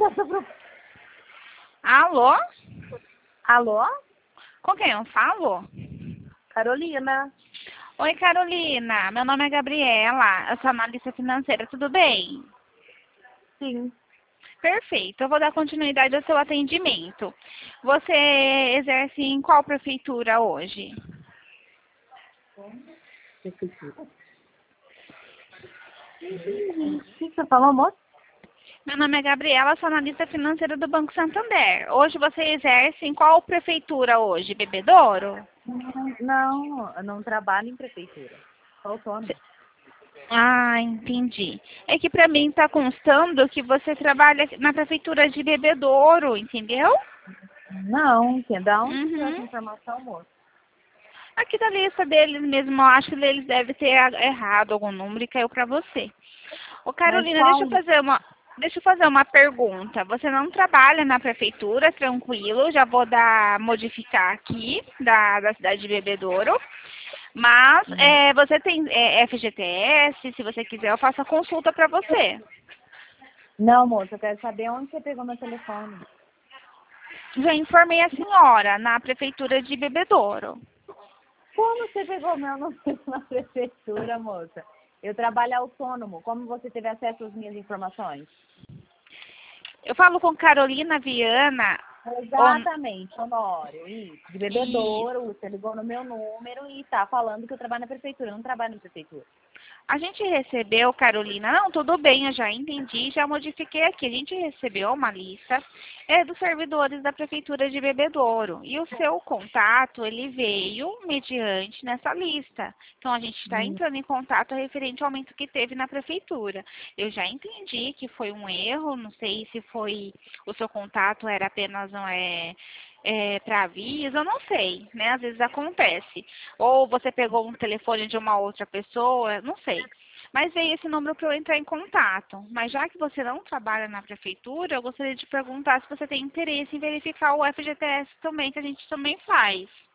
dessa pro... Alô? Alô? Com quem eu falo? Carolina. Oi, Carolina. Meu nome é Gabriela. Eu sou analista financeira. Tudo bem? Sim. Perfeito. Eu vou dar continuidade ao seu atendimento. Você exerce em qual prefeitura hoje? Prefeitura. O que você falou, moço? Meu nome é Gabriela, sou analista financeira do Banco Santander. Hoje você exerce em qual prefeitura hoje? Bebedouro? Não, eu não trabalho em prefeitura. Sou autônoma. Ah, entendi. É que para mim está constando que você trabalha na prefeitura de Bebedouro, entendeu? Não, da onde tirou essa Uhum. informação, moço? Aqui da lista deles mesmo, eu acho que eles devem ter errado algum número e caiu para você. Ô Mas Carolina, qual? deixa eu fazer uma pergunta. Você não trabalha na prefeitura, tranquilo, já vou modificar aqui da cidade de Bebedouro. Mas você tem FGTS, se você quiser eu faço a consulta para você. Não, moço, eu quero saber onde você pegou meu telefone. Já informei a senhora na prefeitura de Bebedouro. Como você pegou meu número na prefeitura, moça? Eu trabalho autônomo. Como você teve acesso às minhas informações? Eu falo com Carolina Viana. Exatamente, Honório, isso. De E Bebedouro, você ligou no meu número e tá falando que eu trabalho na prefeitura. Eu não trabalho na prefeitura. a gente recebeu, Carolina, não, tudo bem, eu já entendi, já modifiquei aqui. A gente recebeu uma lista dos servidores da Prefeitura de Bebedouro. E o seu contato, ele veio mediante nessa lista. Então, a gente está entrando em contato referente ao aumento que teve na Prefeitura. Eu já entendi que foi um erro, não sei se foi o seu contato era apenas para aviso, eu não sei, né? Às vezes acontece. Ou você pegou um telefone de uma outra pessoa, não sei. Mas veio esse número para eu entrar em contato. Mas já que você não trabalha na prefeitura, eu gostaria de perguntar se você tem interesse em verificar o FGTS também, que a gente também faz.